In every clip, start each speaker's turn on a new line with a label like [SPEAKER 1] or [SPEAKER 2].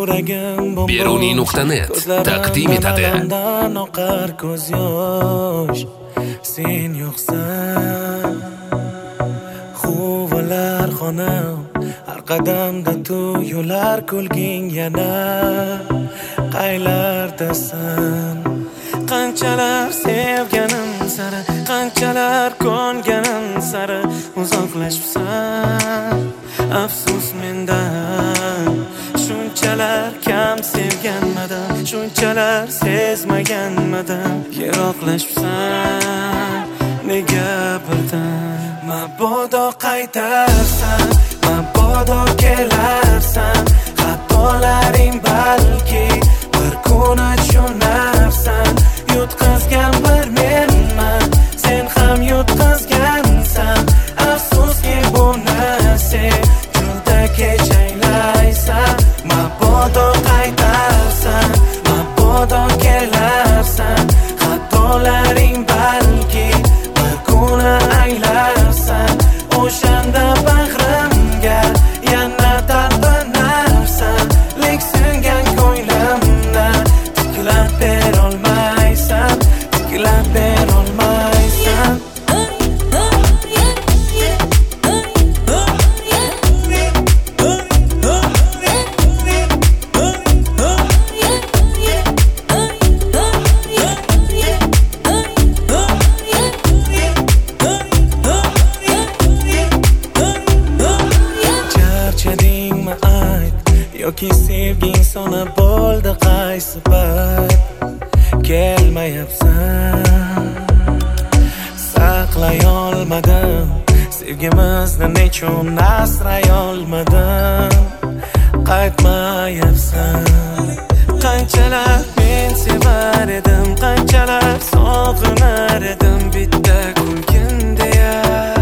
[SPEAKER 1] Beruniy.net taqdim etadi.
[SPEAKER 2] Oqar ko'z yosh, sen yo'qsan. Xuvalar xonam, har qadamda to'yular kulging yana qaylardasan. Qanchalar sevganim sari, qanchalar ko'nganim sari uzoqlashibsan. Afsus mendan, shunchalar kam sevganmadim, shunchalar sezmaganmadim. Yiroqlashibsan, nega birdan mabodo qaytarsan, mabodo kelarsan. Xatolaring balki bir kun tushunarsan. Yutqazgan bir menman, sen ham yutqazgansan. Afsuski bu narsa juda kech anglaysan. Mabodo qaytarsan, mabodo kelarsan. Xatolaring balki bir kun anglarsan. O'shanda bag'rimga yana talpinarsan. Lek singan ko'nglimda tiklab berolmaysan, tiklab berolmaysan. Charchadingmi ayt, yoki sevging so'na bo'ldi qaysi payt? Kelmayapsan, saqlay olmadim sevgimizni, nechun asray olmadim. Qaytmayapsan. Qanchalar men sevar edim, qanchalar sog'inar edim. Bitta kulgin deya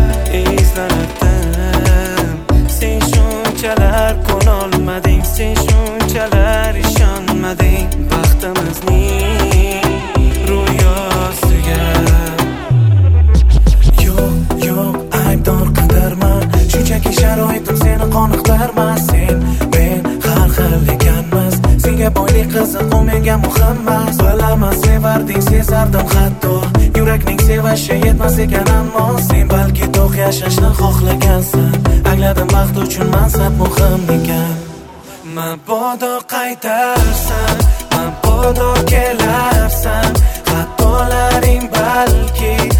[SPEAKER 2] izlanardim. Sen shunchalar ko'nolmading, sen shunchalar ishonmading baxtimizning ro'yosiga. Yo'q, aybdor qidirman, shunchaki sharoitim seni qoniqtirmas. Sen men har xil ekanmiz, senga boylik qiziq, u menga muhim emas. Bilaman sevarding, sezardim hatto, yurakning sevishi yetmas ekan. Ammo sen balki to'q yashashni xohlagansan. Angladim baxt uchun mansab muhim ekan. Mabodo qaytarsan, mabodo kelarsan. Xatolaring balki